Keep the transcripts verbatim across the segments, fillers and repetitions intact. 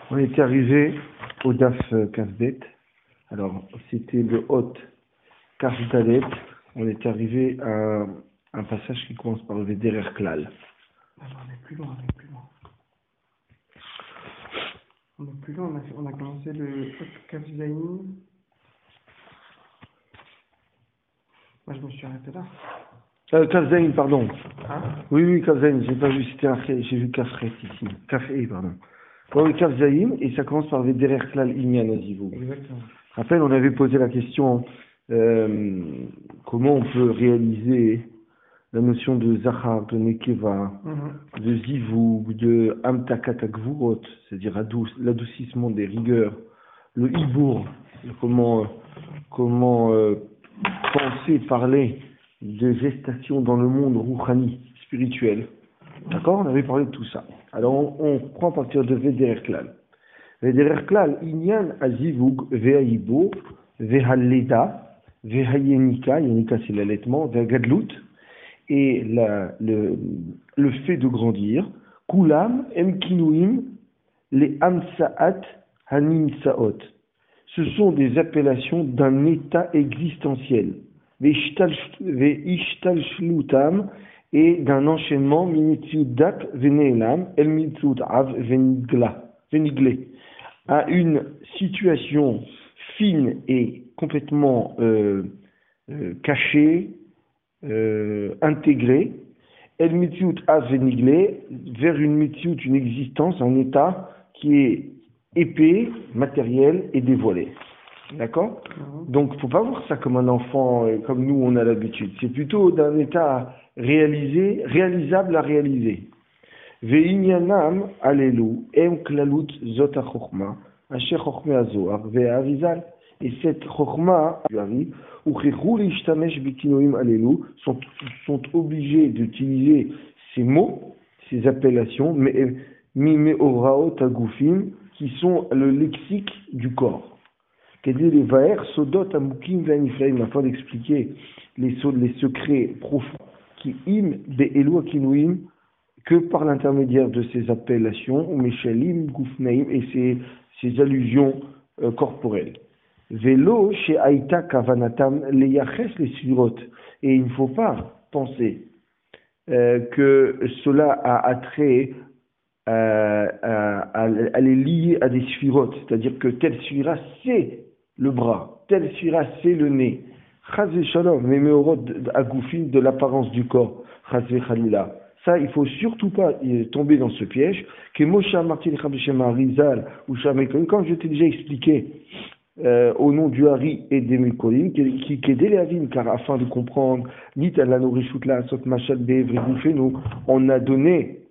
On était arrivé au Daf Kafbet. Alors, c'était le Hot Kafdalet. On est arrivé à un passage qui commence par le Vederer Klal. Alors, on est plus loin, on est plus loin. On est plus loin, on a, on a commencé le Hot Kafzaïn. Moi, je me suis arrêté là. Euh, Kafzaïn, pardon. Hein Oui, oui, Kafzaïn, j'ai pas vu, c'était un, j'ai vu Kafret ici. Kafé, pardon. Bon, oui, Kafzaïn, et ça commence par Vederer Klal Inyan Azivou. Exactement. Rappelle, on avait posé la question, euh, comment on peut réaliser la notion de Zachar, de Nekeva, Mm-hmm. de Zivou, de Amtakatakvurot, c'est-à-dire adouc- l'adoucissement des rigueurs, le Hibour, comment, euh, comment euh, penser, parler de gestation dans le monde rouhani, spirituel. D'accord? On avait parlé de tout ça. Alors on, on prend à partir de Vederer Klal. Vederer Klal, Inyan Azivug, Vehaïbo, Vehaleda, Vehayenika, Yenika c'est l'allaitement, Vehagadlut, et la, le, le fait de grandir, Kulam, Emkinuim, les Amsaat, Hanimsaot. Ce sont des appellations d'un état existentiel, Veishtalshlutam, et d'un enchaînement, Minitsudak, Venelam, Elmitsudav, Venigle, à une situation fine et complètement euh, euh, cachée, Euh, intégré, El Mitziut Aveniglé, vers une Mitziut, une existence, un état qui est épais, matériel et dévoilé. D'accord? Mm-hmm. Donc, il ne faut pas voir ça comme un enfant, euh, comme nous on a l'habitude. C'est plutôt d'un état réalisé, réalisable à réaliser. Ve'inyanam alelu, em klalut zot ha-chokhma, asher chokhme ha-zohar, ve'arizal. Et cette chokhma, ou sont, sont obligés d'utiliser ces mots, ces appellations, mais mimeoraot agufim, qui sont le lexique du corps. C'est-à-dire les vaer, sodot amukim vaniflaim, afin d'expliquer les, les secrets profonds qui im be'elu akinuim, que par l'intermédiaire de ces appellations, ou meshalim gufnaim, et ces, ces allusions euh, corporelles. Vélo chez Aïta Kavanatam leyaches les sphirot. Et il ne faut pas penser euh, que cela a attrait euh, à, à, à les lier à des sphirotes, c'est-à dire que tel sphira c'est le bras, tel sphira c'est le nez. Chazé shalom, mais meorot agoufin de l'apparence du corps. Chazé chalila. Ça, il faut surtout pas tomber dans ce piège. Que Moshe Martin Chabeshema Rizal ou Shamekolim, comme je t'ai déjà expliqué. Euh, au nom du Hari et des Mekolim, qui qui les avines, car afin de comprendre, ni à la Norishutla, Sot Machal nous, on a donné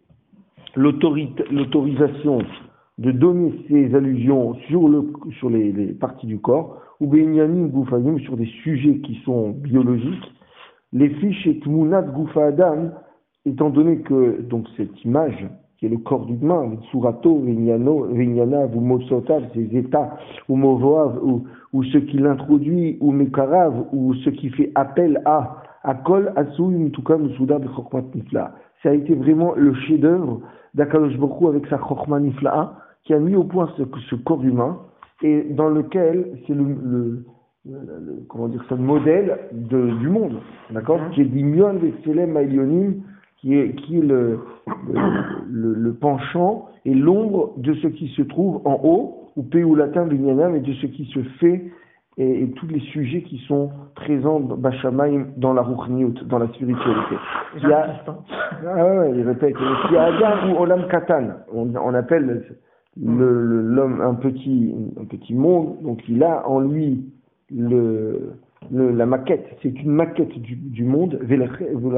l'autorisation de donner ces allusions sur, le, sur les, les parties du corps, ou Benyamin Goufayim sur des sujets qui sont biologiques, les fiches et Tmunat Goufa Adam, étant donné que donc cette image qui est le corps humain, Surato, Vinyana, ou Mosotav, ces états, ou Movoav, ou, ou ce qui l'introduit, ou Mekarav, ou ce qui fait appel à, à Kol, Asou, Mituka, Musuda, Bechokmat Nifla. Ça a été vraiment le chef-d'œuvre d'Akadosh Baruch Hu avec sa Chokma Nifla, qui a mis au point ce, ce corps humain, et dans lequel c'est le, le, le, le, comment dire, ça, le modèle de, du monde, d'accord? Qui est dit Mion, Veselem, Maïlionim, qui est, qui est le, le, le, le penchant et l'ombre de ce qui se trouve en haut, ou Peu ou latin Binyanam, et de ce qui se fait, et, et tous les sujets qui sont présents Bachamaïm dans la Ruchniut, dans la spiritualité. Il y a, ah ouais, il répète, il y a Adam ou Olam Katan, on, on appelle le, le, l'homme un petit, un petit monde, donc il a en lui le... Le, la maquette, c'est une maquette du, du monde. C'est la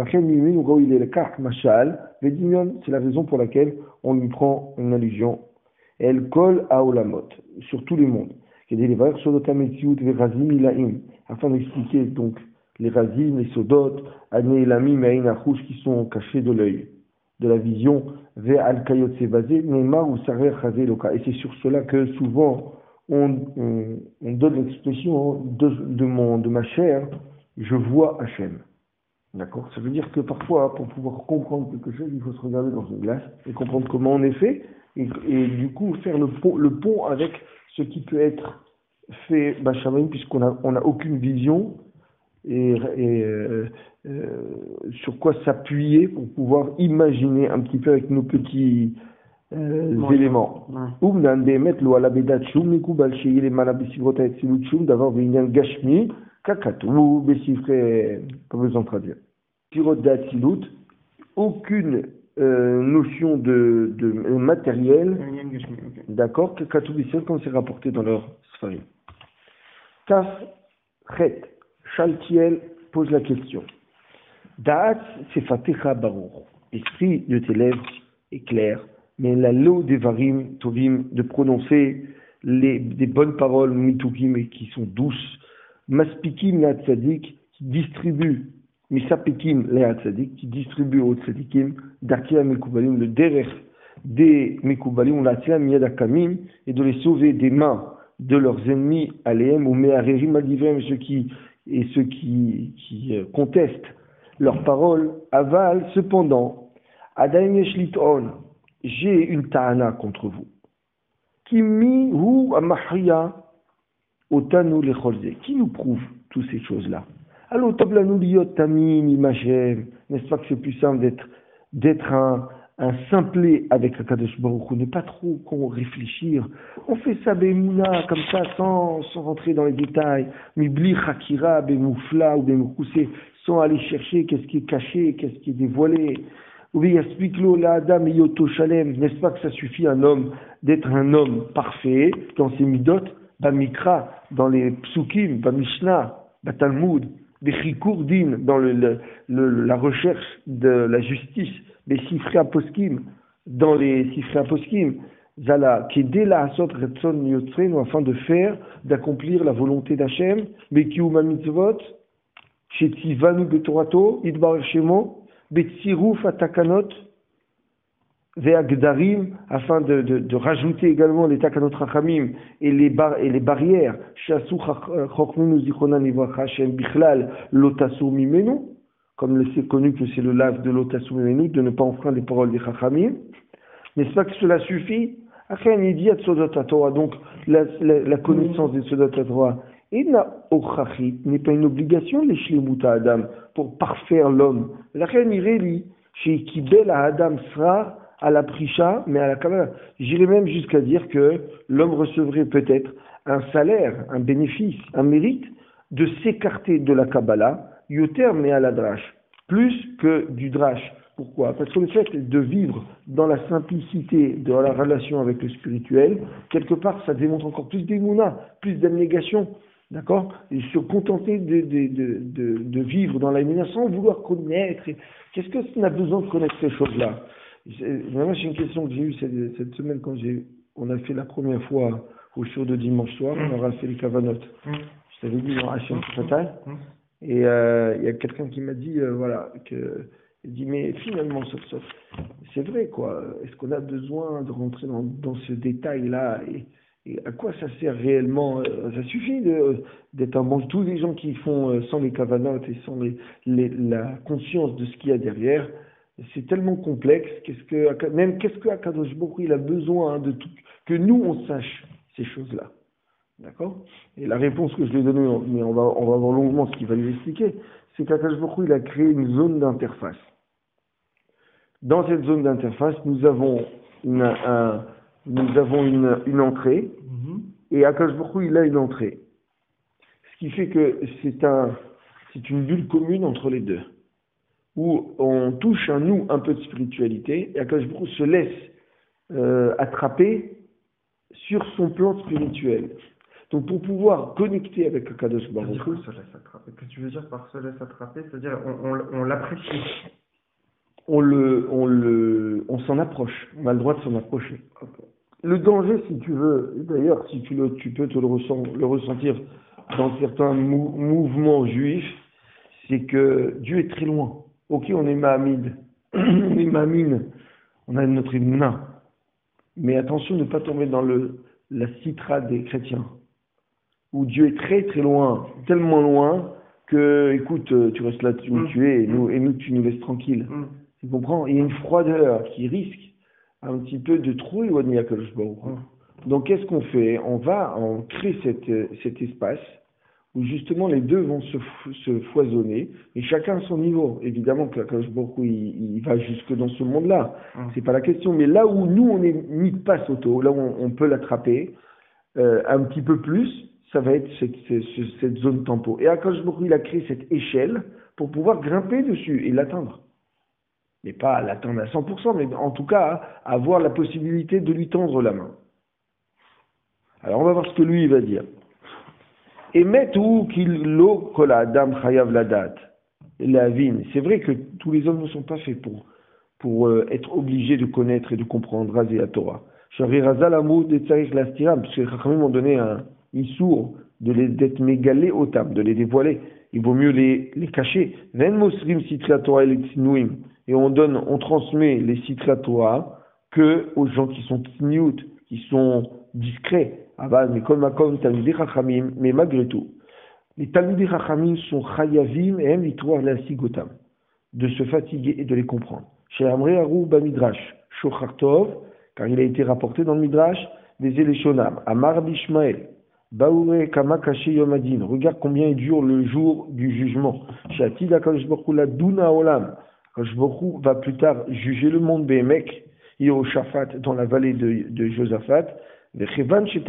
raison pour laquelle on lui prend une allusion. Et elle colle à Olamot, sur tous les mondes. Afin d'expliquer donc les razim, les sodot, qui sont cachés de l'œil, de la vision, et c'est sur cela que souvent On, on, on donne l'expression de, de, mon, de ma chair, je vois Hachem. D'accord? Ça veut dire que parfois, pour pouvoir comprendre quelque chose, il faut se regarder dans une glace et comprendre comment on est fait. et, et du coup faire le pont, le pont avec ce qui peut être fait Bachamaïm, puisqu'on n'a on a aucune vision et, et euh, euh, sur quoi s'appuyer pour pouvoir imaginer un petit peu avec nos petits euh, Ouais. éléments. Ouais. Oumnan demet lo alabedat shum mikubal sheyele mala besifrota et silut shum d'avoir vinyan gashmi kakatou besifre, pas besoin de traduire. Sirot d'Atsilut, aucune euh, notion de, de euh, matériel, Euh, Yann Gashmi, ok. d'accord, kakatou besifre comme c'est rapporté dans leur sfarim. Kaf Chet Shaltiel pose la question. Da'at sefatecha baruch. L'esprit de tes lèvres est clair, mais la lo devarim tovim, de prononcer les, des bonnes paroles mitukim et qui sont douces, maspikim le tzadik, qui distribue, misapikim le tzadik, qui distribue au tzadikim, dakia mekubalim, le derech des mekubalim, la tia miyad akamim, et de les sauver des mains de leurs ennemis aléem ou me'arerim alivem, ceux qui et ceux qui, qui euh, contestent leurs paroles, aval, cependant, Adaim yeshliton, j'ai une ta'ana contre vous. Kimi hu amahriya otanu lecholze. Qui nous prouve toutes ces choses-là? Alors, toblanu liot tamim imachem. N'est-ce pas que c'est plus simple d'être, d'être un, un simplet avec le Kadosh Baruch Hu, ne pas trop qu'on réfléchir. On fait ça bemouna comme ça sans, sans rentrer dans les détails. Mibli chakira bemoufla ou bemoukoussé, sans aller chercher qu'est-ce qui est caché, qu'est-ce qui est dévoilé. Oui, explique-le la Adam et Yoto Shalem. N'est-ce pas que ça suffit un homme d'être un homme parfait dans ses midot, bamikra, dans les psukim, bamishna, batalmud, bechikour din, dans le, le, le, la recherche de la justice, les sifrei aposkim, dans les sifrei aposkim, zala, kede la asot retson yotzrenu, afin de faire, d'accomplir la volonté d'Hachem, bekiuma mitzvot, shetzivanu betorato, idbar shemo, Betsiruf atakanot ve'agdarim, afin de, de, de rajouter également les takanot rachamim et les, bar, et les barrières, shasu chokmenu zichronan livracha shem bichlal lotasu mimenu, comme c'est connu que c'est le lave de lotasu mimenu, de ne pas enfreindre les paroles des chachamim. N'est-ce pas que cela suffit? Achen idiat sodot Torah, donc la, la, la connaissance des sodot Torah. Ina ochachit n'est pas une obligation les shlemuta Adam pour parfaire l'homme. La reine ireli chez kibel à Adam sera à la prisha, mais à la kabbalah. J'irais même jusqu'à dire que l'homme recevrait peut-être un salaire, un bénéfice, un mérite de s'écarter de la kabbalah, yoter mais à la drash, plus que du drash. Pourquoi? Parce que le fait de vivre dans la simplicité de la relation avec le spirituel, quelque part, ça démontre encore plus d'émouna, plus d'abnégation. D'accord? Et se contenter de, de, de, de, de vivre dans la lumière sans vouloir connaître. Et qu'est-ce que qu'on a besoin de connaître ces choses-là? Vraiment, c'est une question que j'ai eue cette, cette semaine quand j'ai, on a fait la première fois au show de dimanche soir, on aura fait les kavanot. Mm. Je t'avais dit dans Hachem Fatal. Mm. Et il euh, y a quelqu'un qui m'a dit, euh, voilà, que, il dit, mais finalement, sauf, sauf, c'est vrai, quoi. Est-ce qu'on a besoin de rentrer dans, dans ce détail-là et, Et à quoi ça sert réellement? Ça suffit de, d'être un bon. Tous les gens qui font euh, sans les kavanotes et sans les, les, la conscience de ce qu'il y a derrière, c'est tellement complexe. Qu'est-ce que, même qu'est-ce que Akadosh Baruch Hu, il a besoin de tout, que nous on sache ces choses-là. D'accord? Et la réponse que je lui ai donnée, mais on va, on va voir longuement ce qu'il va lui expliquer, c'est qu'Akadosh Baruch Hu, il a créé une zone d'interface. Dans cette zone d'interface, nous avons une, un, nous avons une, une entrée, mm-hmm. et Akadosh Baruch Hu, il a une entrée. Ce qui fait que c'est un, c'est une bulle commune entre les deux, où on touche un nous un peu de spiritualité, et Akadosh Baruch Hu se laisse euh, attraper sur son plan spirituel. Donc pour pouvoir connecter avec Akadosh Baruch Hu, se laisse attraper. Qu'est-ce que tu veux dire par se laisse attraper? C'est-à-dire on, on, on l'apprécie. On le, on le, on s'en approche. On a le droit de s'en approcher. Okay. Le danger, si tu veux, d'ailleurs, si tu le, tu peux te le, ressent, le ressentir dans certains mou- mouvements juifs, c'est que Dieu est très loin. Ok, on est Mahamid, on est Mahamine, on a notre hymne. Mais attention de ne pas tomber dans le, la citra des chrétiens, où Dieu est très très loin, tellement loin que, écoute, tu restes là où mmh. tu es, et nous, et nous, tu nous laisses tranquilles. Mmh. Tu comprends? Il y a une froideur qui risque un petit peu de trop éloignés à Kadosh Baruch Hu. Donc qu'est-ce qu'on fait? On va on crée cette, cet espace où justement les deux vont se, se foisonner, et chacun à son niveau. Évidemment que Kadosh Baruch Hu, il, il va jusque dans ce monde-là, mmh. c'est pas la question, mais là où nous on est mis de passe auto, là où on, on peut l'attraper, euh, un petit peu plus, ça va être cette, cette, cette zone tempo. Et Kadosh Baruch Hu, il a créé cette échelle pour pouvoir grimper dessus et l'atteindre. Mais pas l'atteindre à cent pour cent, mais en tout cas, avoir la possibilité de lui tendre la main. Alors on va voir ce que lui il va dire. Et mettez-vous qu'il l'eau que la Adam chayav la date. La vine. C'est vrai que tous les hommes ne sont pas faits pour, pour euh, être obligés de connaître et de comprendre Razé la Torah. Shari Razal Amou de Tsarik Lastiram, parce que les Chachamim m'ont donné un issour de les, d'être mégalés au tam, de les dévoiler. Il vaut mieux les, les cacher. Ven Mosrim Sitra Torah et les Tsinouim. Et on donne, on transmet les Sitra Torah que aux gens qui sont tsniout, qui sont discrets. Mais comme Makom Talmidei Chachamim, mais malgré tout, les Talmidei Chachamim sont chayavim et aiment l'histoire la sigotam, de se fatiguer et de les comprendre. Chez Amrei Harou Bamidrash, Shochar Tov, car il a été rapporté dans le Midrash, des Eleshonam, Amar Bishmael, Baoure Kama Kaché Yomadin, regarde combien il dure le jour du jugement. Chez Atid Akadosh Baruch Hu la Duna Olam, Akadosh Baruch Hu va plus tard juger le monde Behemek, Yehoshaphat, dans la vallée de, de Josaphat. Et lorsque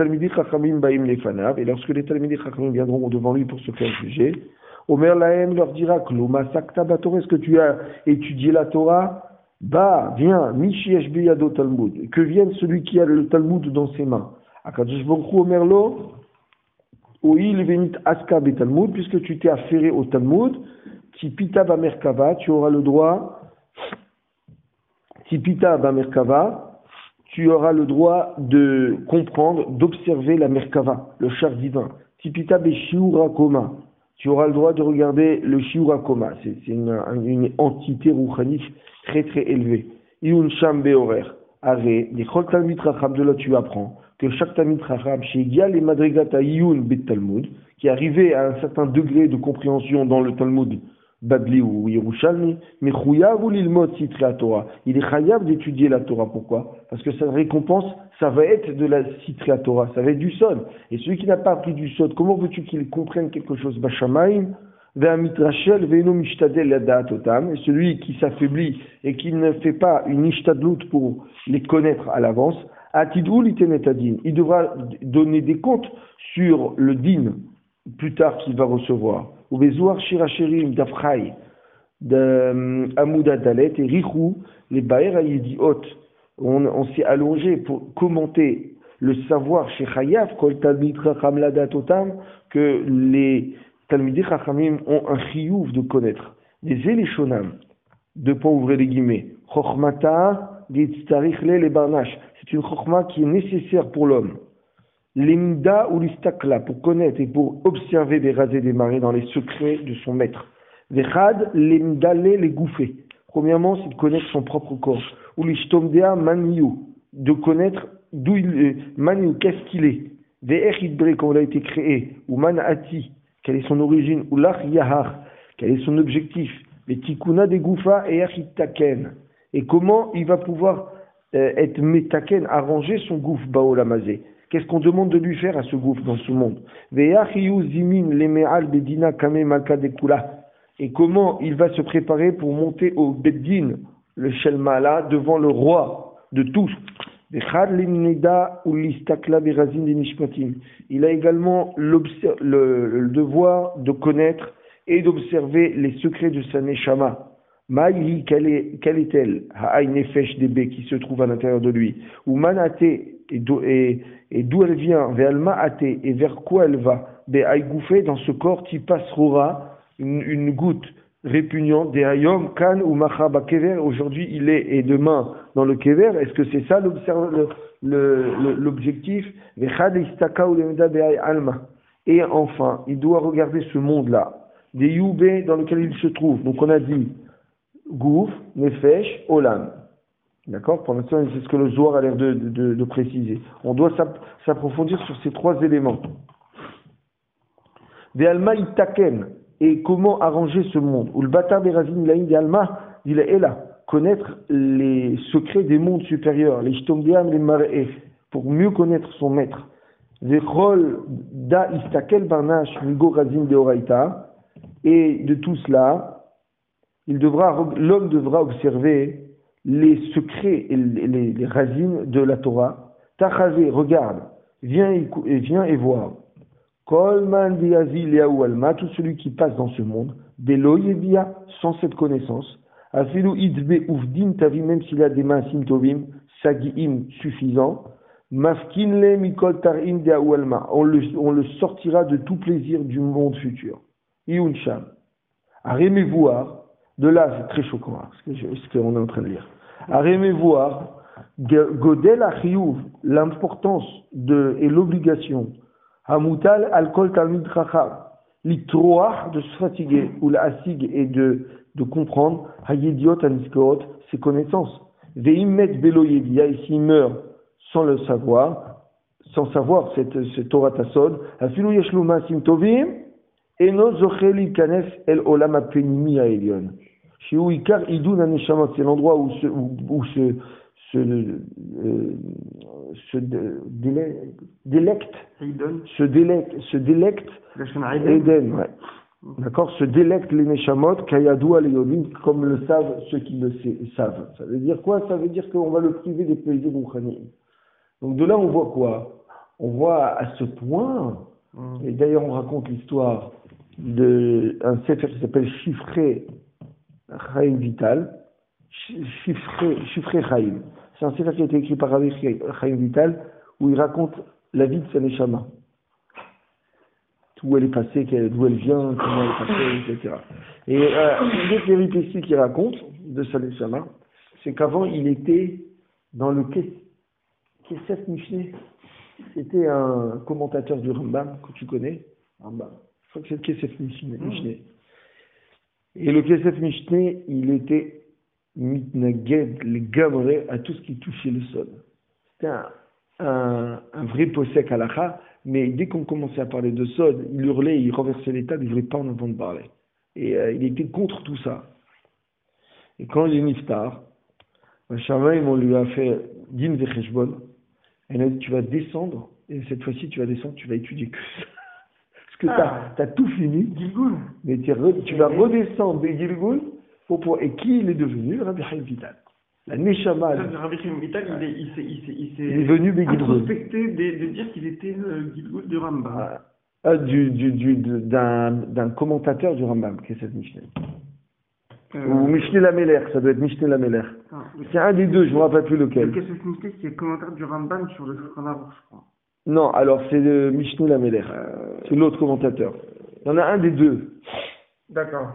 les Talmidei Chachamim viendront devant lui pour se faire juger, Omer Lahem leur dira que est-ce que tu as étudié la Torah? Bah, viens, Mishi Eshbe Yado Talmud, que vienne celui qui a le Talmud dans ses mains. Akadosh Baruch Hu Omer Lo, Oil Venit Aska Be Talmud, puisque tu t'es affairé au Talmud, Tipita Bamerkava, tu auras le droit, Tipita Bamerkava, tu auras le droit de comprendre, d'observer la Merkava, le char divin. Tipita be Shiura Koma. Tu auras le droit de regarder le Shiura Koma. C'est, c'est une, une entité rouchanite très très élevée. Iyun Sham Beorer. Arrêt. Des Chol Talmid Chacham, de là tu apprends que chaque Talmid Chacham, chez Egal et Madrigata Iyun Bet Talmud, qui est arrivé à un certain degré de compréhension dans le Talmud, Babli ou Yerushalmi, mais Chouyav ou l'ilmod cite la Torah. Il est chayav d'étudier la Torah. Pourquoi? Parce que sa récompense, ça va être de la cite la Torah, ça va être du sod. Et celui qui n'a pas appris du sod, comment veux-tu qu'il comprenne quelque chose? Bashamaim, ve'amitrachel, ve'eno mishtadel ladat otam. Et celui qui s'affaiblit et qui ne fait pas une ishtadlut pour les connaître à l'avance, atidou litenetadin. Il devra donner des comptes sur le din plus tard qu'il va recevoir. Ou Bezoar Shirachirim d'Afraï, d'Amouda Dalet et Richou, les Baer Ayediot. On, on s'est allongé pour commenter le savoir chez Chayav, Kol Talmid Chacham Ladat Otam, que les Talmidei Chachamim ont un chiyuv de connaître. Des Eleshonam, de pas ouvrir les guillemets. Chochmata, Yitztarich le Barnash. C'est une chochma qui est nécessaire pour l'homme. L'imda ou l'istakla, pour connaître et pour observer des rasés des marées dans les secrets de son maître. Vechad, l'imdale, les gouffés. Premièrement, c'est de connaître son propre corps. Ou l'ishtomdea maniou, de connaître d'où il est, maniou, qu'est-ce qu'il est. Ve'ech idbre, quand il a été créé. Ou manati, quelle est son origine. Ou lach yahar, quel est son objectif. Les tikuna des goufa et achitaken. Et comment il va pouvoir euh, être metaken, arranger son gouffre baolamazé. Qu'est-ce qu'on demande de lui faire à ce gouffre dans ce monde? Et comment il va se préparer pour monter au Beddin, le Shelmala, devant le roi de tous. Il a également le, le devoir de connaître et d'observer les secrets de sa Neshama. Maïhi, quelle est, quelle est-elle? Ha'ay nefesh debe, qui se trouve à l'intérieur de lui. Ou manate, et d'où, et, et d'où elle vient, ve'alma ate, et vers quoi elle va. Be'ay gouffé, dans ce corps, tipas rora, une, une goutte répugnante, de hayom, kan ou machaba kever, aujourd'hui il est, et demain dans le kever. Est-ce que c'est ça le, le, le, l'objectif? Ve'chad istaka ou lemda be'ay alma. Et enfin, il doit regarder ce monde-là, des youbé dans lequel il se trouve. Donc on a dit, Gouf, Nefesh, Olam. D'accord? Pour l'instant, c'est ce que le Zohar a l'air de, de, de préciser. On doit s'approfondir sur ces trois éléments. Ve'alma itaken. Et comment arranger ce monde? Ou le bata berazin ilaïn de alma, il est là. connaître les secrets des mondes supérieurs, les shtomdiam, les mar'eh, pour mieux connaître son maître. Vechol da istakel barnash migo razin deoraita, et de tout cela, il devra, l'homme devra observer les secrets et les, les, les racines de la Torah. Tachavé, regarde, viens et, viens et vois. Kolman diazi liaou alma, tout celui qui passe dans ce monde, belo yebia, sans cette connaissance, afilu idbe ufdin tavi, même s'il a des mains simtovim, sagiim suffisants, mafkin le mikol tarim diaou alma, on le, on le sortira de tout plaisir du monde futur. Iuncham. Arrêmez voir, de là c'est très choquant, hein, ce, que je, ce qu'on est en train de lire. Arrêmez voir, Godel Achiyuv, l'importance de, et l'obligation, Hamutal Alkol Talmid Chacham, l'itroach de se fatiguer, ou la asig et de, de comprendre, Hayediot Aniskaot, ses connaissances. Veimet Belo Yedia, et s'il meurt sans le savoir, sans savoir cette, cette Torah Tassod, Afilu Yeshluma Simtovim, Eno Zocheli Kanef El Olam Apenimi Aelion. Chez Ouikar Idun Aneshamot, c'est l'endroit où se, où, où se, se, euh, se délec, délecte, se délecte, se délecte, Eden, ouais. D'accord, se délecte les Neshamot, Kayadou Aleyodim, comme le savent ceux qui le savent. Ça veut dire quoi? Ça veut dire qu'on va le priver des plaisirs rouchaniques. Donc de là, on voit quoi? On voit à ce point, mmh. Et d'ailleurs on raconte l'histoire d'un sefer qui s'appelle Chiffré Chaim Vital, Chiffré, Chiffré Chaim. C'est un sefer qui a été écrit par Rabbi Chaim Vital, où il raconte la vie de sa neshama. Où elle est passée, d'où elle vient, comment elle est passée, et cetera. Et euh, une autre péripétie qu'il raconte de sa neshama, c'est qu'avant il était dans le Kesef Mishneh. C'était un commentateur du Rambam, que tu connais, Rambam. Je crois que c'est le Kesef Mishneh. Mmh. Et le Kesef Mishneh, il était mitnaged, le gabré, à tout ce qui touchait le sol. C'était un, un, un vrai posek halakha, mais dès qu'on commençait à parler de sol, il hurlait, il renversait les tables, il ne voulait pas en entendre parler. Et euh, il était contre tout ça. Et quand il est niftar, Shamaim, on lui a fait din vecheshbon. Elle a dit, tu vas descendre, et cette fois-ci, tu vas descendre, tu vas étudier que ça. Parce que ah. tu as tout fini, Gilgul. Mais tu, re, tu vas redescendre des Gilgul, pour, pour, et qui il est devenu? Rabbi Chaim Vital. La Neshama. Rabbi Chaim Vital, il est, il s'est, il s'est, il s'est il est venu des Gilgul. introspecté de, de dire qu'il était le Gilgul du Rambam. Ah. Ah, du, du, du, d'un, d'un commentateur du Rambam, qui est cette Mishneh. Euh, Ou Mishneh Lameler, ça doit être Mishneh Lameler. Ah, c'est un des deux, je ne me rappelle plus lequel. Le Kesef Mishneh, c'est le commentaire du Rambam sur le Shulchan Aruch, je crois. Non, alors c'est le Mishneh Lameler. Euh... C'est l'autre commentateur. Il y en a un des deux. D'accord.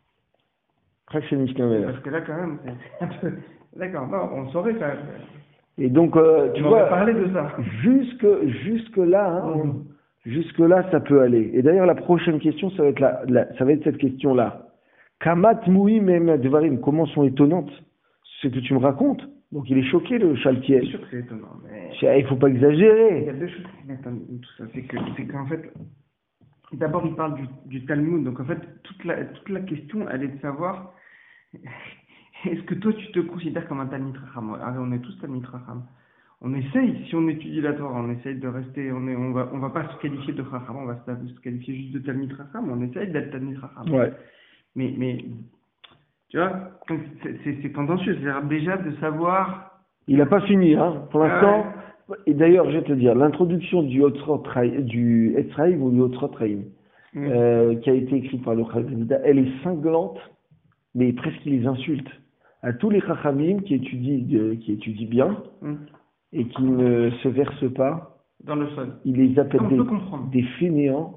Après, c'est Mishneh Lameler. Parce que là, quand même, c'est un peu... D'accord, non, on saurait quand même. Et donc, euh, tu on vois, va parler de ça. Jusque, jusque là, hein, mmh. jusque là, ça peut aller. Et d'ailleurs, la prochaine question, ça va être, la, la, ça va être cette question-là. Kamat Moui Mem Devarim, comment sont étonnantes ce que tu me racontes. Donc il est choqué, le Chaltiel. C'est sûr que c'est étonnant, mais... Il ne faut pas exagérer. Il y a deux choses qui m'étonnent tout ça. C'est, que, c'est qu'en fait, d'abord il parle du, du Talmud, donc en fait, toute la, toute la question, elle est de savoir, est-ce que toi tu te considères comme un Talmid Chacham? On est tous Talmid Chacham. On essaye, si on étudie la Torah, on essaye de rester, on est, on va, on va pas se qualifier de Chacham, on va se qualifier juste de Talmid Chacham, on essaye d'être Talmid Chacham. Ouais. Mais, mais, tu vois, c'est, c'est, c'est tendancieux, c'est-à-dire déjà de savoir... Il n'a pas fini, hein, pour l'instant. Ouais. Et d'ailleurs, je vais te dire, l'introduction du Otzrot du Etzraïm ou du Otzrot Raïm, mmh. euh, qui a été écrite par le Chachamim, elle est cinglante, mais presque il les insulte. À tous les Chachamim qui étudient, de, qui étudient bien, mmh. et qui ne se versent pas, dans le sol. Il les appelle des, des fainéants,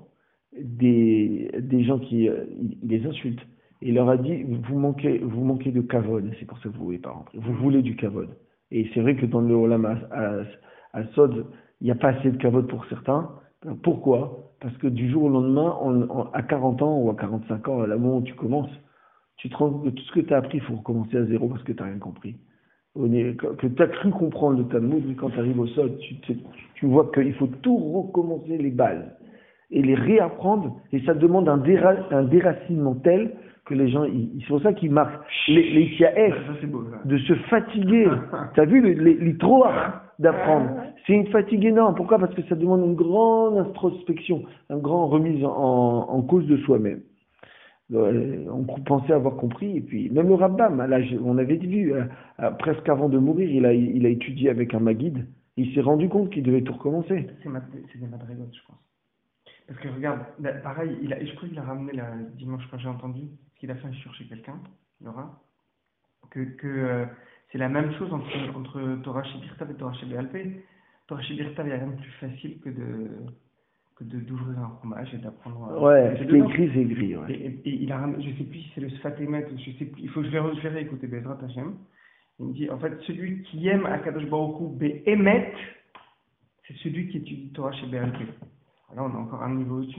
des, des gens qui euh, il les insultent. Et il leur a dit, vous manquez, vous manquez de kavod, c'est pour ça que vous ne pouvez pas rentrer. Vous voulez du kavod. Et c'est vrai que dans le Olam à, à, à Sod, il n'y a pas assez de kavod pour certains. Pourquoi? Parce que du jour au lendemain, on, on, à quarante ans ou à quarante-cinq ans, à la moment où tu commences, tu te rends compte que tout ce que tu as appris, il faut recommencer à zéro parce que tu n'as rien compris. Que tu as cru comprendre le Talmud, mais quand tu arrives au Sod, tu, tu, tu vois qu'il faut tout recommencer les bases et les réapprendre, et ça demande un, déra, un déracinement tel que les gens, ils, c'est pour ça qu'ils marquent les, les T A F, Ça, ça, c'est beau, ça. de se fatiguer. T'as vu les, les, les trop d'apprendre. C'est une fatigue énorme. Pourquoi? Parce que ça demande une grande introspection, une grande remise en, en cause de soi-même. On pensait avoir compris, et puis même le Rambam, là, on avait vu, presque avant de mourir, il a, il a étudié avec un Maguide, il s'est rendu compte qu'il devait tout recommencer. C'est, ma, c'est des madrigotes, je pense. Parce que regarde, là, pareil, il a, je crois qu'il a ramené là, dimanche quand j'ai entendu, qu'il a fait un shiur chez quelqu'un, Laura, que, que euh, c'est la même chose entre, entre Torah chez Birtav et Torah chez Béalpé. Torah chez Birtav, il n'y a rien de plus facile que de... que de, d'ouvrir un fromage et d'apprendre. Ouais, ce qui est écrit, c'est écrit. Ouais. Et, et, et il a, je sais plus si c'est le Sfatemet, je sais plus, il faut que je vais, je vais réécouter Bezrat Hashem. Il me dit, en fait, celui qui aime Akadosh Baruch Hu Be'emet, c'est celui qui étudie Torah chez B L P. Là, on a encore un niveau au-dessus.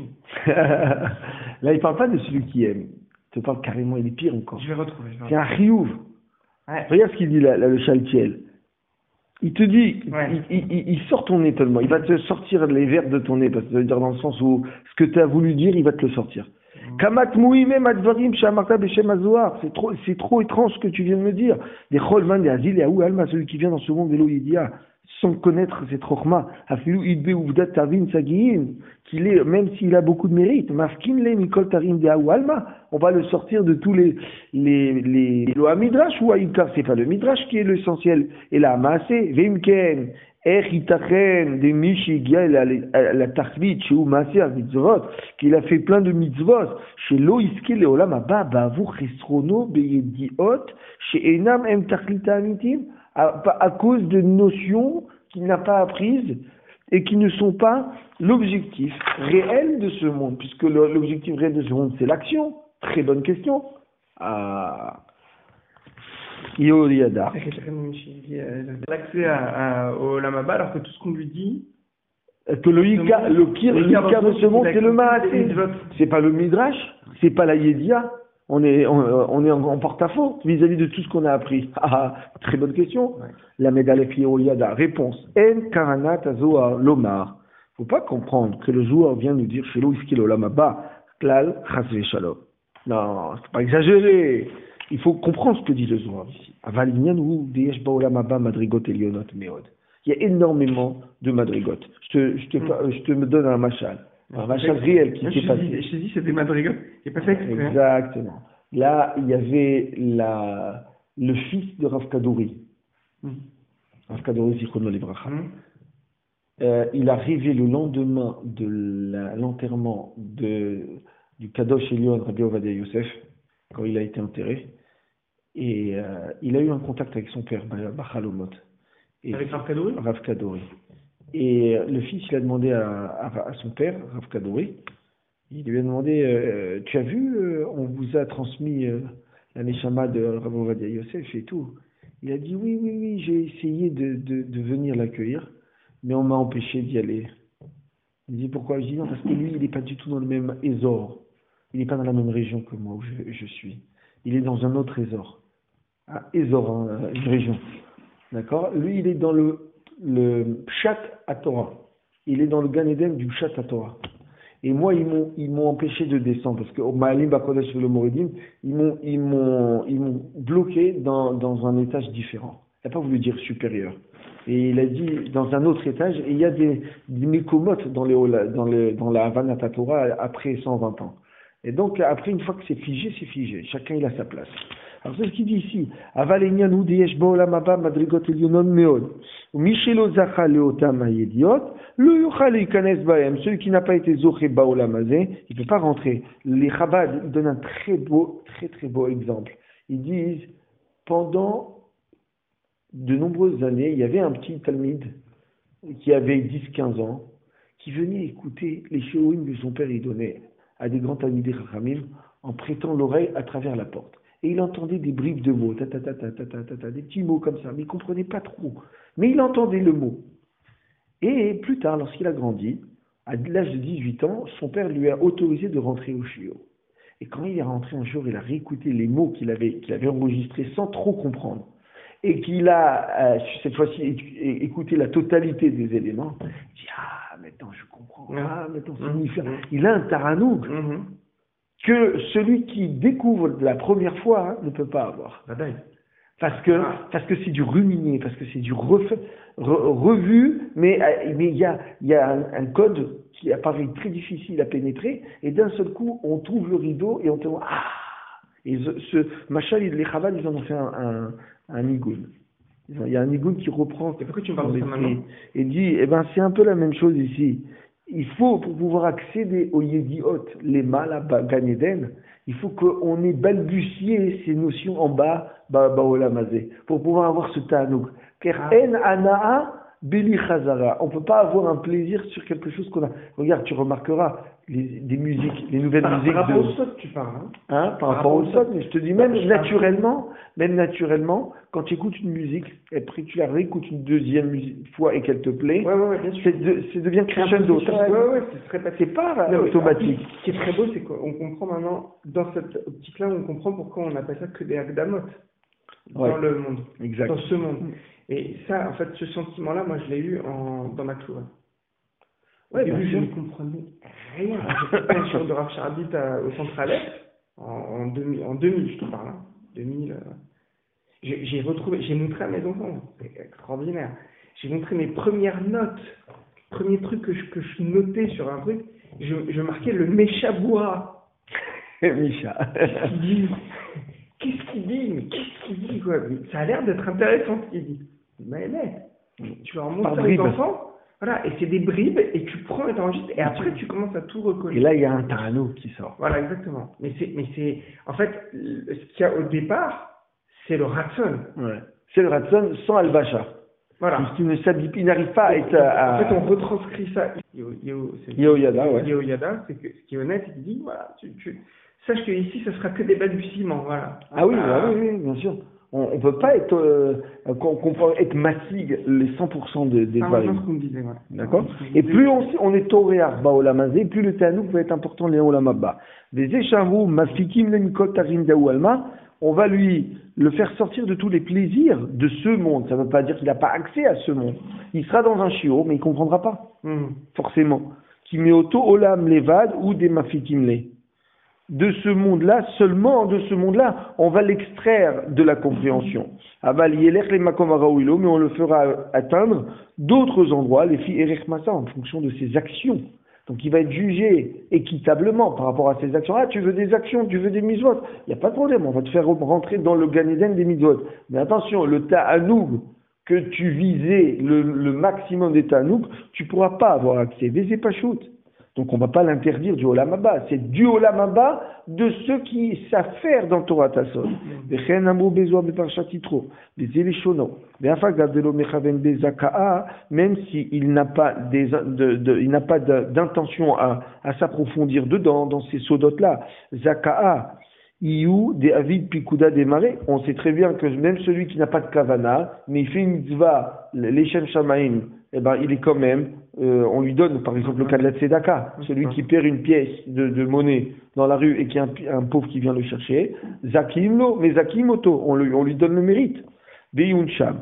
Là, il parle pas de celui qui aime. Il te parle carrément, il est pire encore. Je vais retrouver. Je vais c'est un chiyuv. Ouais. Regarde ce qu'il dit là, là le Shaltiel. Il te dit, ouais. il, il, il sort ton étonnement, il va te sortir les vers de ton nez, parce que ça veut dire dans le sens où ce que tu as voulu dire, il va te le sortir. Kamat mouimem advarim shamarta beshem azoar. C'est trop, c'est trop étrange ce que tu viens de me dire. Des cholman, des azil, et alma, celui qui vient dans ce monde de l'Oïdia, sans connaître cette rochma, afilou idbe uvdat tavin sagiin, qu'il est, même s'il a beaucoup de mérite, mafkin le mikol tarim de alma, on va le sortir de tous les, les, les, le midrash ou aïkar, c'est pas le midrash qui est l'essentiel. Et là, maasé, vimken, איך ייתכן דמי שהגיע לתכלית שהוא מעשה המצוות, qu'il a fait plein de mitzvot, שלא יזכה לעולם הבא בעבור חסרונו בידיעות שאינם הם תכלית האמיתיים, à cause de notions qu'il n'a pas apprises et qui ne sont pas l'objectif réel de ce monde, puisque l'objectif réel de ce monde c'est l'action. Très bonne question. Ah. Yoriada. L'accès à, à, au Lamaba, alors que tout ce qu'on lui dit. Que le Ika, le pire, le pire de ce monde, c'est le Maasé. C'est pas le Midrash, c'est pas la Yedia. On est, on, on est en, en porte-à-faux vis-à-vis de tout ce qu'on a appris. Ah, très bonne question. Ouais. La Medalef Yoriada. Réponse. En Karanat Azoa Lomar. Faut pas comprendre que le joueur vient nous dire chez l'Oiskil au Lamaba, Klal Chasve Shalom. Non, c'est pas exagéré. Il faut comprendre ce que dit le Zohar ici. Il y a énormément de madrigot. Je te, je te, mm. je te me donne un machal. Un machal réel qui s'est passé. Je te dis, c'est des madrigot. Il n'y a pas fait exprès. Exactement. Là, il y avait la, le fils de Rav Kadouri. Mm. Rav Kadouri, Zichrono Livracha. Mm. Euh, il arrivait le lendemain de la, l'enterrement de, du Kadosh Elion Rabbi Ovadia Yosef, quand il a été enterré, et euh, il a eu un contact avec son père, Bachalomot. Avec Rav Kadouri Rav Kadouri. Et euh, le fils, il a demandé à, à, à son père, Rav Kadouri, il lui a demandé, euh, tu as vu, euh, on vous a transmis euh, la Neshama de Rav Ovadia Yosef et tout. Il a dit, oui, oui, oui, j'ai essayé de, de, de venir l'accueillir, mais on m'a empêché d'y aller. Il dit, pourquoi? Je dis, non, parce que lui, il n'est pas du tout dans le même Ézor. Il n'est pas dans la même région que moi où je, je suis. Il est dans un autre Ézor. Ah, Ézor, hein, une région. D'accord? Lui, il est dans le, le Pshat à Torah. Il est dans le Gan Eden du Pshat à Torah. Et moi, ils m'ont, ils m'ont empêché de descendre parce que au Ma'alim Bakodesh le Moridim, ils m'ont, ils m'ont, ils m'ont bloqué dans, dans un étage différent. Il n'a pas voulu dire supérieur. Et il a dit dans un autre étage, et il y a des, des mécomotes dans, les, dans, les, dans la Havana Torah après cent vingt ans. Et donc, après, une fois que c'est figé, c'est figé. Chacun, il a sa place. Alors, c'est ce qu'il dit ici. Aval enyan hu deyesh ba'olam haba madrigot elyonon meod. Mishelo zacha leotam hayediot, lo yuchal leikanes bahem. Celui qui n'a pas été zoché ba'olam hazeh, il ne peut pas rentrer. Les Chabad, ils donnent un très beau, très très beau exemple. Ils disent, pendant de nombreuses années, il y avait un petit talmid qui avait dix quinze ans, qui venait écouter les shiurim que son père y donnait à des grands talmidei chachamim en prêtant l'oreille à travers la porte. Et il entendait des bribes de mots, ta, ta, ta, ta, ta, ta, ta, ta, des petits mots comme ça, mais il ne comprenait pas trop. Mais il entendait le mot. Et plus tard, lorsqu'il a grandi, à l'âge de dix-huit ans, son père lui a autorisé de rentrer au shiur. Et quand il est rentré un jour, il a réécouté les mots qu'il avait, qu'il avait enregistrés sans trop comprendre. Et qu'il a, euh, cette fois-ci, écouté la totalité des éléments, il dit, ah, maintenant je comprends, ah, maintenant c'est mmh. Il a un taranoug. Mmh. que celui qui découvre la première fois hein, ne peut pas avoir. Parce que Ah. parce que c'est du ruminé, parce que c'est du refait, re- revu, mais euh, mais il y a il y a un, un code qui apparaît très difficile à pénétrer, et d'un seul coup on trouve le rideau et on te voit ah et ce, ce machin les Chabad ils en ont fait un un, un nigoun. Ils ont- Il y a un nigoun qui reprend Et pourquoi tu me parles de ça l'esprit maintenant? et dit eh ben c'est un peu la même chose ici. Il faut pour pouvoir accéder au Yediot, les mal Gan Eden, il faut qu'on ait balbutié ces notions en bas, bah, bah, Olamazé, pour pouvoir avoir ce Tanouk. Car Ah. En Anaa Beli Chazara. On ne peut pas avoir un plaisir sur quelque chose qu'on a. Regarde, tu remarqueras les, des musiques, les nouvelles Par, musiques par rapport de. au sot, tu parles, hein? Hein, par, Par rapport au rapport au son, son. mais je te dis Bah, même je- naturellement, même naturellement, quand tu écoutes une musique, et après tu la réécoutes une deuxième musique, fois et qu'elle te plaît, Ouais, ouais, ouais, bien sûr. c'est de, c'est devient crescendo. Ouais, ouais, ouais, c'est très C'est pas Non, mais automatique. en plus, ce qui est très beau, c'est qu'on comprend maintenant, dans cette optique-là, on comprend pourquoi on appelle ça que des Agdamot dans Ouais. le monde, Exact. dans ce monde. Et ça, en fait, ce sentiment-là, moi, je l'ai eu en, dans ma tour. Au Ouais, début, bien je sûr. ne comprenais rien. J'étais pas sur de Rav Sharbit à- au centre Aleph, en, en, deux mille, en deux mille, je te parle, hein. deux mille. euh, j'ai j'ai retrouvé, j'ai montré à mes enfants, c'est extraordinaire. J'ai montré mes premières notes, premier truc que je, que je notais sur un truc, je, je marquais le méchabois. Micha. Qu'est-ce qu'il dit? Qu'est-ce qu'il dit? Mais qu'est-ce qu'il dit, quoi? Mais ça a l'air d'être intéressant ce qu'il dit. Mais, mais tu leur montres Par ça aux bribes. enfants, voilà, et c'est des bribes, et tu prends et t'enregistres, et après tu commences à tout recoller. Et là, il y a un Tarano qui sort. Voilà, exactement. Mais c'est, mais c'est, en fait, le- ce qu'il y a au départ, c'est le ratson. Ouais. C'est le Ratson sans Al-Bachar. Voilà. Puisqu'il ne s'habille, il n'arrive pas à Donc, être donc, à. En fait, on retranscrit ça. Yo, yo, c'est- Yo Yada, ouais. Yo Yada, c'est que ce qui est honnête, il dit voilà, tu, tu sache que ici, ce sera que des balbutiements, voilà. Ah oui, Euh, ah oui, oui, bien sûr. On ne peut pas être, euh, qu'on comprend, être massig les cent pour cent de, des Ça paris. rejoint ce qu'on me disait, ouais. D'accord. Ce qu'on me Et disait. plus on, on est toré arba olamazé, plus le tanouk peut être important les olamabba. Des échavou mafikim lenikot tarim daou alma, on va lui le faire sortir de tous les plaisirs de ce monde. Ça ne veut pas dire qu'il n'a pas accès à ce monde. Il sera dans un chiot, mais il ne comprendra pas, Hum. forcément. Qui met auto olam levad ou des mafikim le. De ce monde-là, seulement de ce monde-là, on va l'extraire de la compréhension. Aval yelech le makom haraouilo, mais on le fera atteindre d'autres endroits, les filles erech massa, en fonction de ses actions. Donc il va être jugé équitablement par rapport à ses actions. Ah, tu veux des actions, tu veux des mitzvot. Il n'y a pas de problème, on va te faire rentrer dans le Gan Eden des mitzvot. Mais attention, le ta'anoug que tu visais, le, le maximum des ta'anoug, tu ne pourras pas avoir accès. Vezé pas shoot. Donc on ne va pas l'interdire du Olam Haba. C'est du Olam Haba de ceux qui savent faire dans Torah Tassot. Vechen amou bezoa beparshat Yitro, bezé leshono, ve'afak gavdelo mechaven bezaka'a, même s'il n'a pas des, de, de, il n'a pas de- d'intention à, à s'approfondir dedans, dans ces sodotes-là. Zaka'a, Iou, des avid pikuda des marais. On sait très bien que même celui qui n'a pas de kavana, mais il fait une mitzvah, l'Eshem Shamaim, eh ben, il est quand même, euh, on lui donne, par exemple, le cas de la tzedaka, celui qui perd une pièce de, de monnaie dans la rue et qui a un, un pauvre qui vient le chercher, Zakimlo, mais Zakimoto, on, le, on lui donne le mérite. Beyun Sham.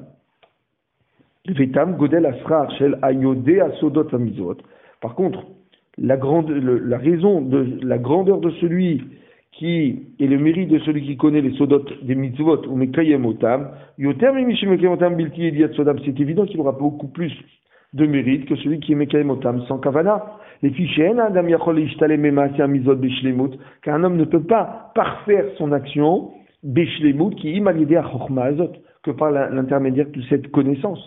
Vetam, Godel Asrar, Shel Ayode, Asodot Amizot. Par contre, la, grande, le, la raison de la grandeur de celui qui est le mérite de celui qui connaît les sodot des mitzvot ou mekayem otam, yoter mimish mekayem otam bilti ediat sodam, c'est évident qu'il aura beaucoup plus de mérite que celui qui est mekayem otam sans kavana. Les fichén, adam yachol ishtalem memasia mizot beshlemut, qu'un homme ne peut pas parfaire son action beshlemut qui imalidé à chokhma azot, que par l'intermédiaire de cette connaissance.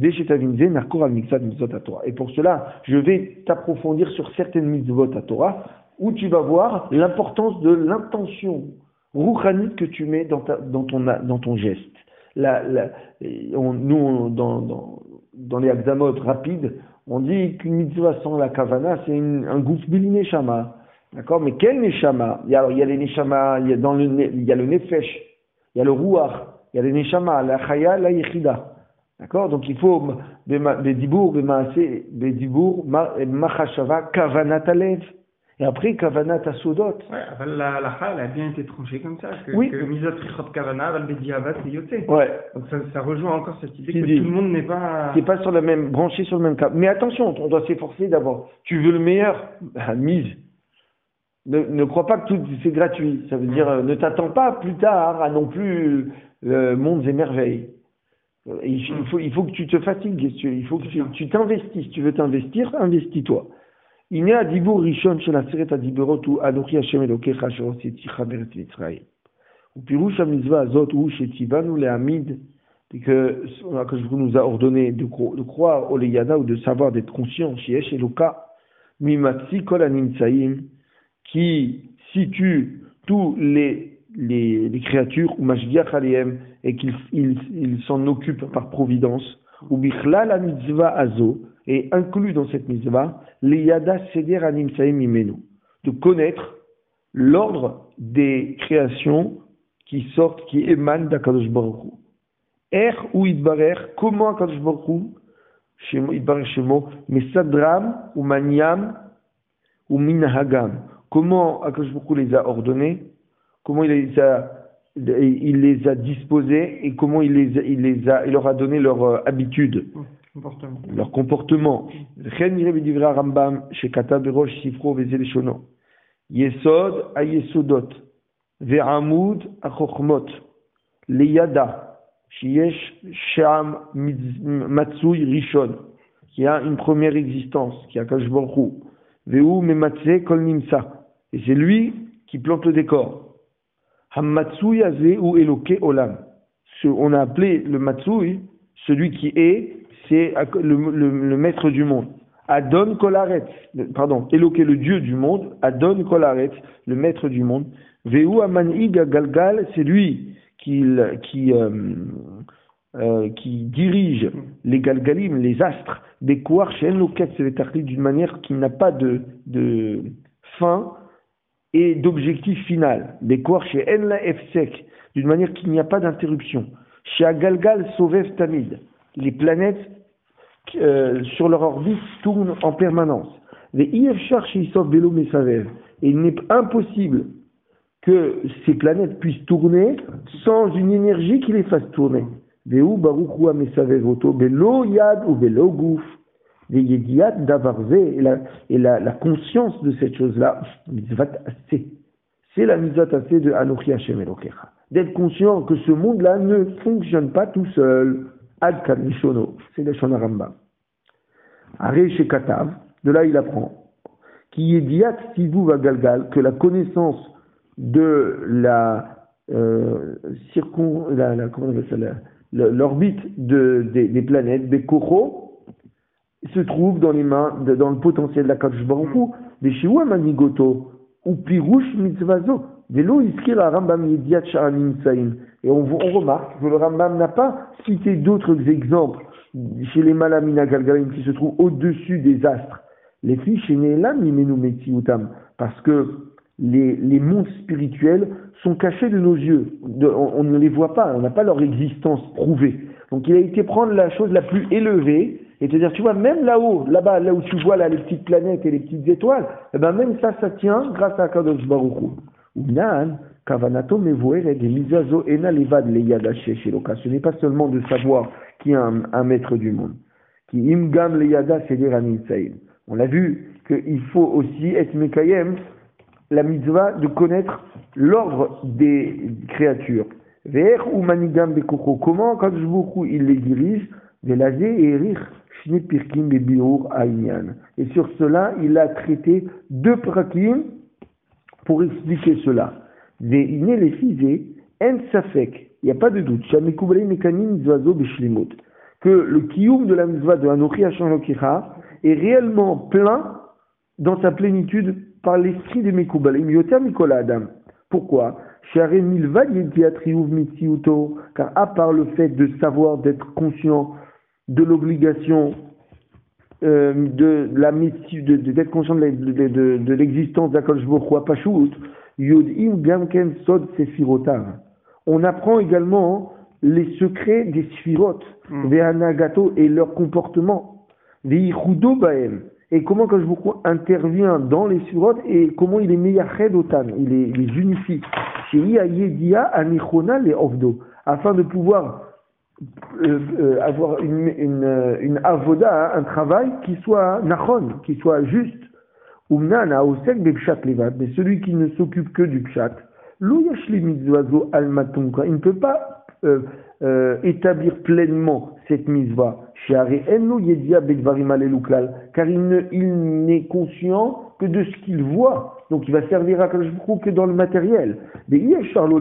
Et pour cela, je vais t'approfondir sur certaines mitzvot à Torah, où tu vas voir l'importance de l'intention rouchanite que tu mets dans, ta, dans, ton, dans ton geste. La, la, on, nous, on, dans, dans, dans les Akdamot rapides, on dit qu'une mitzvah sans la kavana, c'est une, un gouffre bil neshama. D'accord? Mais quel neshama? Il y a, il y a les neshama, il y a, dans le, il y a le nefesh, il y a le ruach, il y a les neshama, la chaya, la yichida. D'accord? Donc il faut des dibour, des dibour, machashava, kavanat alev. Et après, kavanat asodot. Ouais, la halakha, elle a bien été tranchée comme ça, que, oui. que misot richot kavana, val bediavat et yoté. Ouais. Donc ça, ça rejoint encore cette idée Qui que dit, tout le monde n'est pas... C'est pas sur la même, branché sur le même cap. Mais attention, on doit s'efforcer d'abord. Tu veux le meilleur? Bah, mise. Ne, ne crois pas que tout c'est gratuit. Ça veut dire, euh, ne t'attends pas plus tard à non plus euh, mondes et merveilles. Euh, Il, il faut, il faut que tu te fatigues. Il faut que tu, tu t'investisses. Si tu veux t'investir, investis-toi. Il est à Dibour Rishon chez la Seret à Diborot ou Anochi Hashem Elokecha Shoroseticha Beret Mitzrayim. Ou Pirouche Amizva Azot ou chez Tibanu le Hamid, que, que je vous nous a ordonné de, de croire au Leyada ou de savoir d'être conscient chez Esh Eloka Mimatsi Kol Animtsaim, qui situe tous les, les, les créatures ou Mashgiach Aleem et qu'il il, il s'en occupe par providence, ou Bichlal la mitzvah Azo, et inclus dans cette mitzvah, Leyada Seder Animtsaim Imenu, de connaître l'ordre des créations qui sortent, qui émanent d'Akadosh Baruch Hu. Er ou Idbarer, comment Akadosh Baruch Hu, Idbarer Shemo, Mesadram ou Maniam ou Minhagam, comment Akadosh Baruch Hu les a ordonnés, comment il les a, il les a disposés et comment il les a, il les a, il leur a donné leur euh, habitude, comportement. leur comportement. Chen yireh b'divrei Rambam shekatav berosh sifro v'zeh leshono. Yesod hayesodot ve'amud hachochmot leyada sheyesh sham matsui rishon, qui a une première existence, qui a Akadosh Baruch Hu. Ve'u mematzeh kol nimsa, et c'est lui qui plante le décor. Hammatsui azeh ou Eloke olam. Ce, on a appelé le matsui, celui qui est, c'est le, le, le maître du monde. Adon kolaretz, pardon, Eloke le dieu du monde, Adon kolaretz, le maître du monde. Ve'u amanig galgal, c'est lui qui, qui, euh, euh, qui dirige les galgalim, les astres, des kouar shen loket sevetachli, d'une manière qui n'a pas de, de fin et d'objectif final. Des kouar chez en la efsek, d'une manière qu'il n'y a pas d'interruption. Chez agalgal sovev tamid, les planètes euh, sur leur orbite tournent en permanence. Les ifshar chez isov belo mesavev, et il n'est impossible que ces planètes puissent tourner sans une énergie qui les fasse tourner. Veu baruch hu mesavev oto belo yad ou belo gouf. Les yediat d'avarze et, la, et la, la conscience de cette chose-là, c'est la mitzvah assez de Anochi Hashem Elokecha. D'être conscient que ce monde-là ne fonctionne pas tout seul. Ad Kadmishono, c'est le Shon Rambam. Aré chez Katav, de là il apprend, qui yediat sivu vagalgal, que la connaissance de la euh, circon, la, la, comment on appelle ça, la, l'orbite de, des, des planètes, des Koro, se trouve dans les mains, de, dans le potentiel de la Kadosh Baruch Hu, des Shiwa Manigoto, ou Pirouche Mitzvazo, Velo Iskira Rambam Yediat Sha'anim Saim. Et on, on remarque que le Rambam n'a pas cité d'autres exemples chez les Malamina Galgalim qui se trouvent au-dessus des astres. Les filles chez Neelam Nimenu Metziutam, parce que les, les mondes spirituels sont cachés de nos yeux. De, on, on ne les voit pas, on n'a pas leur existence prouvée. Donc il a été prendre la chose la plus élevée, et te dire, tu vois, même là-haut, là-bas, là où tu vois là, les petites planètes et les petites étoiles, eh ben même ça, ça tient grâce à Kadosh Baruch Hu. Unan, Kavanato Mevoere, des Mizazo Ena Levad Leyadaché chez Loka. Ce n'est pas seulement de savoir qui est un, un maître du monde. Qui Imgam Leyada Seder Aninsaïm. On l'a vu qu'il faut aussi être Mekayem, la mitzvah de connaître l'ordre des créatures. Ver ou Manigam Bekoko. Comment Kadosh Baruch Hu il les dirige? Velazé et Erich. Et sur cela, il a traité deux prakim pour expliquer cela. Il n'y a pas de doute que le kiyum de la mitzvah de Anochi Hashem Elokecha est réellement plein dans sa plénitude par l'esprit de Mekoubalim Yoter Mikola Adam. Pourquoi? Car à part le fait de savoir, d'être conscient de l'obligation euh, de la de, de, d'être conscient de, la, de, de, de l'existence d'Akadosh Baruch Hu Pashut, Yodim Gamken Sod Sefirotav. On apprend également les secrets des Sfirot, mm. Ve'anagato et leur comportement, Ve'ichudo Baem, et comment Akadosh Baruch Hu intervient dans les Sfirot et comment il est meyached otan, il les, les unifie. Shei Yedia Anichona le Ovdo, afin de pouvoir Euh, euh, avoir une, une, une avoda, un travail qui soit nachon, qui soit juste. Umnan a osek be pshat levad, mais celui qui ne s'occupe que du pshat, lo yashli mitzvazo al matunka, il ne peut pas euh, euh, établir pleinement cette mitzvah, car il ne, il n'est conscient que de ce qu'il voit, donc il va servir à Kadosh Baruch Hu que dans le matériel. Mais il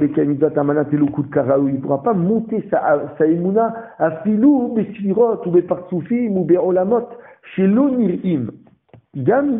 ne pourra pas monter sa, sa émouna à filou, besfirot, ou bepartsoufim, ou beolamot, chez l'onir'im. Et même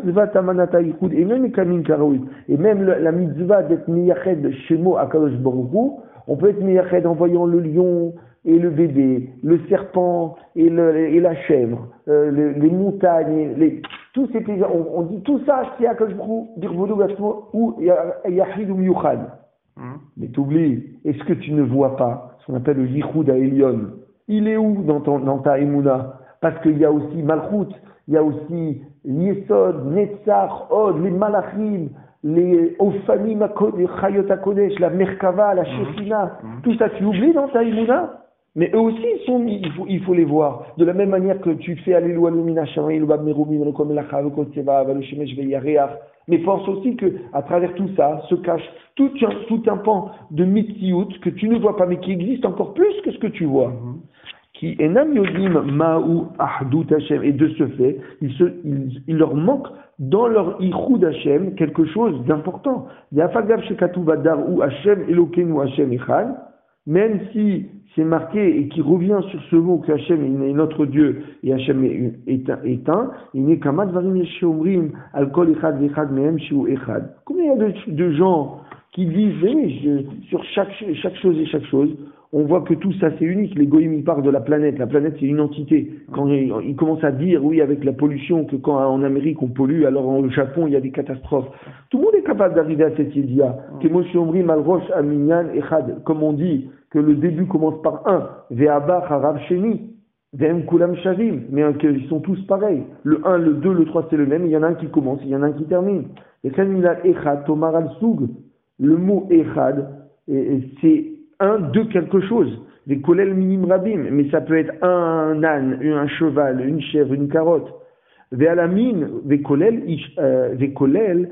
la mitzvah d'être miyached shemo à Kadosh Baruch Hu, on peut être miyached en voyant le lion et le bébé, le serpent et, le, et la chèvre, euh, les, les montagnes, les, tous ces paysans, on, on dit tout ça, c'est à Kadosh Baruch Hu, dirvodu gatzmo ou yachid ou miyuchad. Mais t'oublies, est-ce que tu ne vois pas ce qu'on appelle le yichud ha'elyon? Il est où dans, ton, dans ta émouna? Parce qu'il y a aussi malchut, il y a aussi Yesod, Netzach, Od, les Malachim, les Ophanim, les Chayot HaKodesh, la Merkava, la Shekhinah, mmh. Tout ça tu oublies dans ta Imuna? Mais eux aussi, ils sont, il, faut, il faut les voir. De la même manière que tu fais Alléluia, Lumina, Shaman, Lubab, Merubim, Lekom, Lacha, Lekotseva, Valoshemesh, Veyareach. Mais pense aussi que à travers tout ça se cache tout un, tout un pan de Mitziout que tu ne vois pas, mais qui existe encore plus que ce que tu vois. Mmh. Qui enam yodim ma'u ahdut Hashem, et de ce fait, il, se, il, il leur manque dans leur ichud Hashem quelque chose d'important. Yafagav shekatuv adar ou Hashem Elokeinu Hashem echad, même si c'est marqué et qui revient sur ce mot que Hashem est notre Dieu et Hashem est un, il n'est qu'amat varim yeshomrim al kol echad vechad mehem shiu echad. Combien il y a de, de gens qui disent oui, je, sur chaque, chaque chose et chaque chose, on voit que tout ça c'est unique. Les goïms ils parlent de la planète. La planète c'est une entité. Quand ils, ils commencent à dire oui avec la pollution que quand en Amérique on pollue, alors au Japon il y a des catastrophes. Tout le monde est capable d'arriver à cette idée. Que Moshe Omri Malrosh Aminyan Echad. Comme on dit que le début commence par un. Ve'aba Harav Sheni. Ve'em Kulam Shavim. Mais ils sont tous pareils. Le un, le deux, le trois c'est le même. Il y en a un qui commence, il y en a un qui termine. Et quand il a Echad Tomar al Soug. Le mot Echad c'est un de quelque chose, des kolel minim rabim, mais ça peut être un âne, un cheval, une chèvre, une carotte. Ve'alamin, des kolel, des kolel,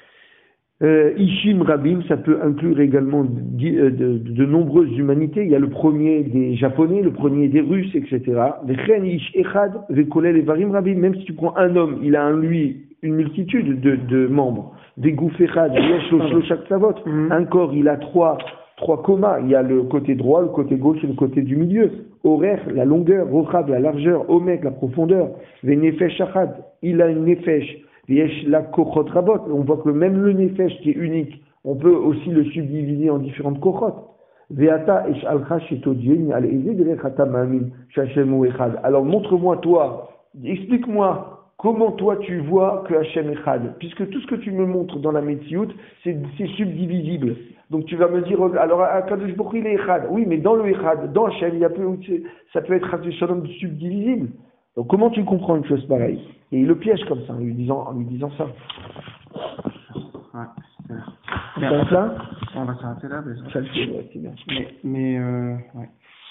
ishim rabim, ça peut inclure également de, de, de nombreuses humanités. Il y a le premier des Japonais, le premier des Russes, et cetera. Ve'chen ish echad, des kolel evarim rabim, même si tu prends un homme, il a en lui une multitude de, de membres. Des gouf echad, yesh lo shak savot. Un corps, il a trois Trois comas, il y a le côté droit, le côté gauche et le côté du milieu. Horaire, la longueur, rochab, la largeur, omek, la profondeur. Venefesh achad, il a une nefesh. Viesh la kochot rabot, on voit que même le nefesh qui est unique, on peut aussi le subdiviser en différentes kochot. Veata esh alcha shetodien al eze derechata ma'amin shachemu echad. Alors montre-moi toi, explique-moi. Comment toi tu vois que Hashem Echad? Puisque tout ce que tu me montres dans la Metsiout, c'est, c'est subdivisible. Donc tu vas me dire, alors à Kadosh Baruch Hu il est Echad. Oui, mais dans le Echad, dans Hashem, il y a peu, ça peut être Chas Shalom subdivisible. Donc comment tu comprends une chose pareille? Et il le piège comme ça, en lui disant, en lui disant ça. Ouais, c'est là. On s'arrête là? On va s'arrêter là, mais ça le fait, ouais, c'est bien. Mais, mais euh, ouais.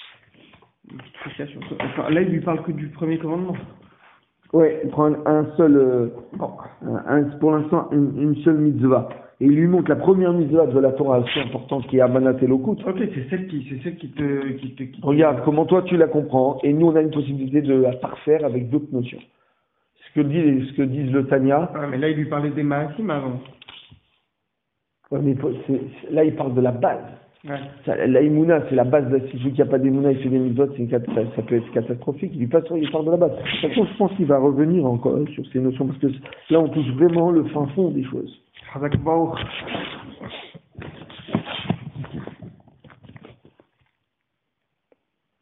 Enfin, là, il lui parle que du premier commandement. Ouais, il prend un seul, euh, un, pour l'instant, une, une seule mitzvah. Et il lui montre la première mitzvah de la Torah assez importante qui est Amanat Elokut. Ok, c'est celle qui, c'est celle qui te, qui te, qui te... Regarde comment toi tu la comprends, et nous on a une possibilité de la parfaire avec d'autres notions. Ce que dit, ce que disent le Tanya. Ah, mais là il lui parlait des Maasim avant. Ouais, mais c'est, c'est, là il parle de la base. Ouais. Ça, la Imuna, c'est la base. Si celui qui n'a pas d'Imuna, il fait des mitzvot, c'est une, ça, ça peut être catastrophique. Il lui passe, il part de la base. De toute façon, je pense qu'il va revenir encore sur ces notions, parce que là, on touche vraiment le fin fond des choses.